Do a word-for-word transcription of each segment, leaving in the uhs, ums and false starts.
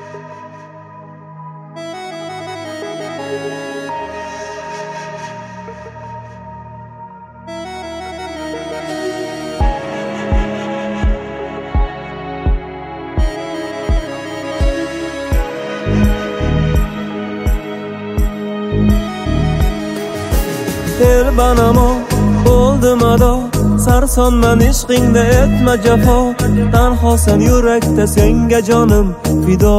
Telbanamo bo'ldim ado, sarsonman ishqingda etma jafo. Tanhosan yurakda senga jonim fido.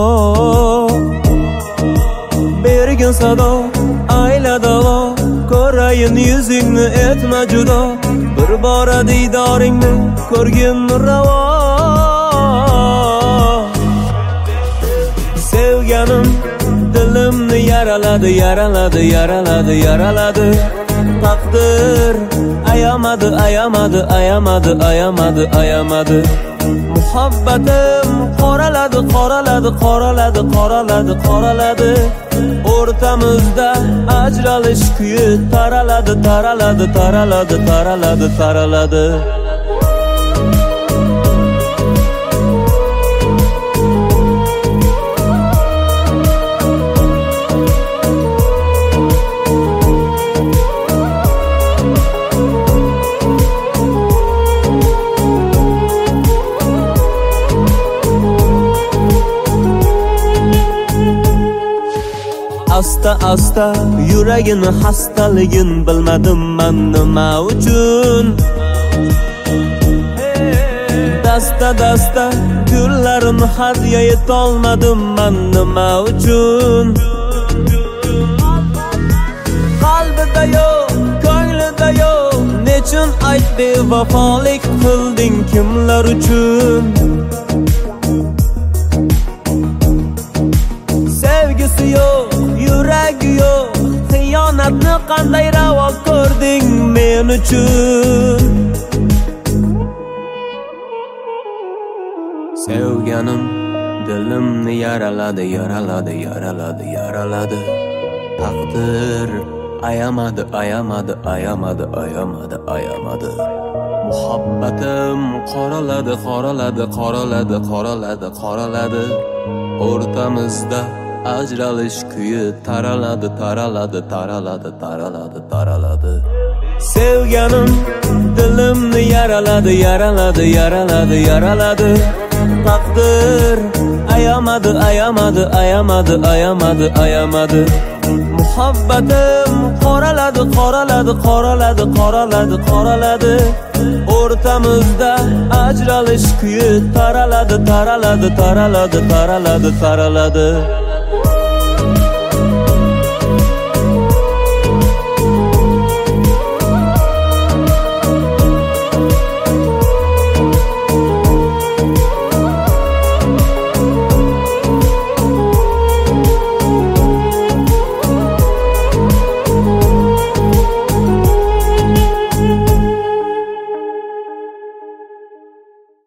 Bergin sado, ayla davo, ko'rayin yuzingni etma judo. Bir bora diydoringni ko'rgin ravo. Sevganim dilimni yaraladi, yaraladi, yaraladi, yaraladi. Taqdir ayamadi, ayamadi, ayamadi, ayamadi, ayamadi. Muhabbatim qoraladi, qoraladi, qoraladi, qoraladi, qoraladi. O'rtamizda ajralish kuyi taraladi, taraladi, taraladi, taraladi, taraladi. Asta asta yuragini hastaligin bilmadim man nima uchun. Dasta dasta gullarimni hadya etolmadim man nima uchun. Qalbida yo'q, ko'nglida yo'q, nechun ayt bevafolik qilding kimlar uchun? Sevgisi yo'q, yuragi yo'q, xiyonatni qanday ravo ko'rding men uchun? Sevganim dilimni yaraladi, yaraladi, yaraladi, yaraladi. Taqdir ayamadi, ayamadi, ayamadi, ayamadi, ayamadi. Muhabbatim qoraladi, qoraladi, qoraladi, qoraladi, qoraladi. O'rtamizda ajralish kuyi taraladi, taraladi, taraladi, taraladi, taraladi. Sevganim dilimni yaraladi, yaraladi, yaraladi, yaraladi. Taqdir ayamadi, ayamadi, ayamadi, ayamadi, ayamadi. Muhabbatim qoraladi, qoraladi, qoraladi, qoraladi, qoraladi. O'rtamizda ajralish kuyi taraladi, taraladi, taraladi, taraladi, taraladi.